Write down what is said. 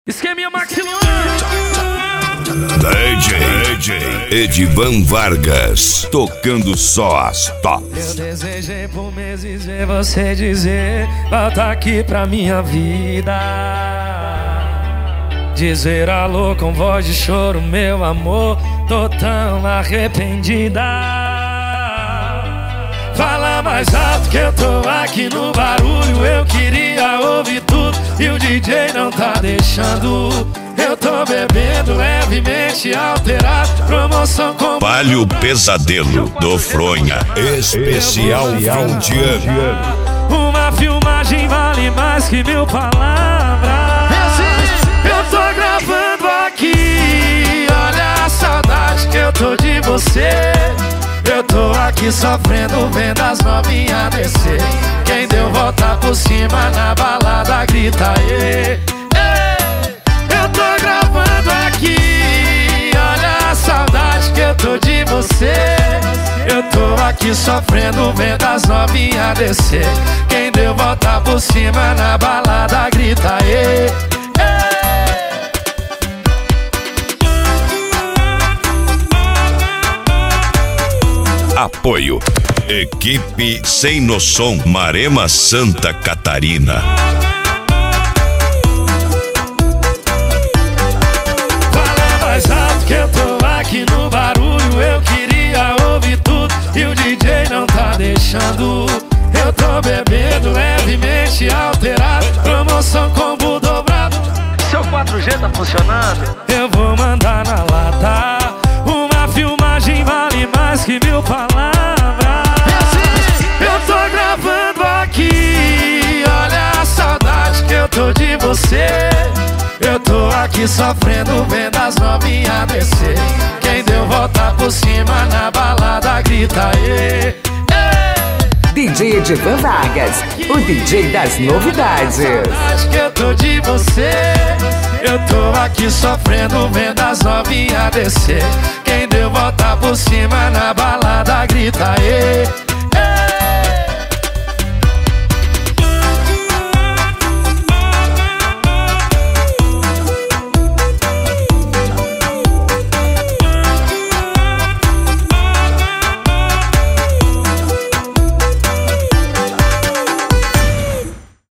Esqueminha Maxiluan. DJ Edivan Vargas, tocando só as tops. Eu desejei por meses ver você dizer: volta aqui pra minha vida. Dizer alô com voz de choro, meu amor, tô tão arrependida. Fala mais alto que eu tô aqui no barulho. Eu queria ouvir tudo e o DJ não tá deixando. Eu tô bebendo levemente alterado. Promoção com Palio Pesadelo do Fronha, especial fim de ano. Uma filmagem vale mais que 1000 palavras. Eu tô gravando aqui, olha a saudade que eu tô de você. Eu tô aqui sofrendo vendo as novinhas descer. Quem deu volta por cima na balada grita aê. Eu tô gravando aqui, olha a saudade que eu tô de você. Eu tô aqui sofrendo vendo as novinhas descer. Quem deu volta por cima na balada grita aê. Apoio Equipe Sem Noção, Marema, Santa Catarina. Fala mais alto que eu tô aqui no barulho. Eu queria ouvir tudo e o DJ não tá deixando. Eu tô bebendo levemente alterado. Promoção combo dobrado. Seu 4G tá funcionando? Eu vou mandar na lata. Uma filmagem vale mais que 1000 palavras. Eu tô gravando aqui, olha a saudade que eu tô de você. Eu tô aqui sofrendo vendo as novinhas descer. Quem deu volta por cima na balada grita aê. DJ Edivan Vargas, o DJ das novidades. Acho que eu tô de você. Eu tô aqui sofrendo vendo as novinhas descer. Quem deu volta por cima na balada grita aê.